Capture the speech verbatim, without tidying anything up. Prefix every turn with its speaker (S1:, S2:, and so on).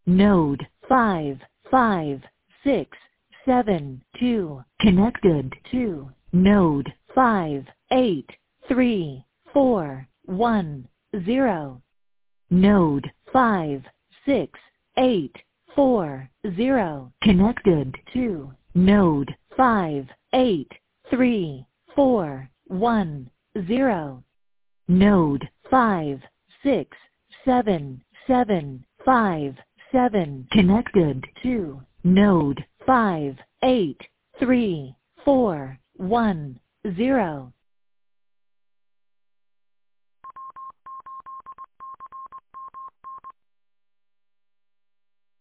S1: Node five five six seven two connected to node five eight three four one zero. Node five six eight four zero connected to node five eight three four one zero. Node five six seven seven five seven connected to node five eight three four one zero.